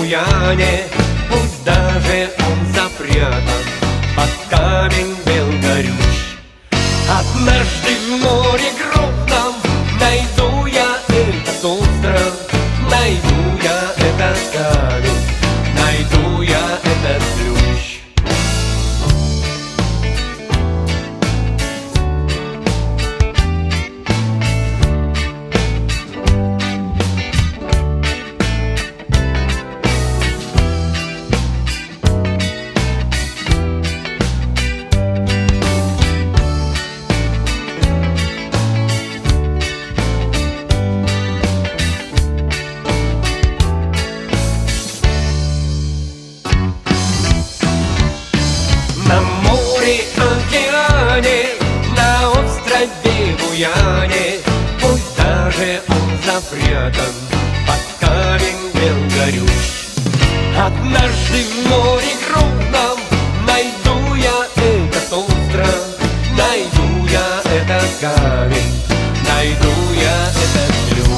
буяне, пусть даже он запрятан под камень бел горюч. Однажды в море грозном найду я этот остров, найду я этот камень, найду я этот ключ. На море, океане, на острове Буяне, пусть даже он запрятан под камень бел горюч. Однажды в море грозном найду я этот остров, найду я этот камень, найду я этот ключ.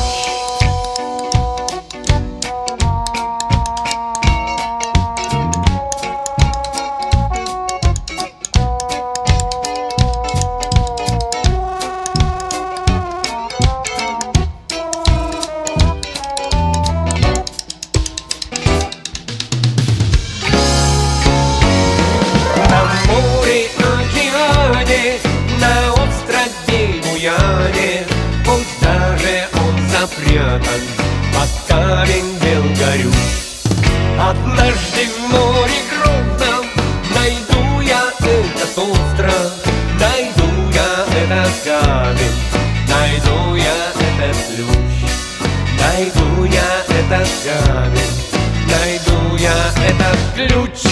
На острове Буяне, пусть даже он запрятан под камень бел горюч. Однажды в море грозном найду я этот остров, найду я этот камень, найду я этот ключ. Найду я этот камень, найду я этот ключ.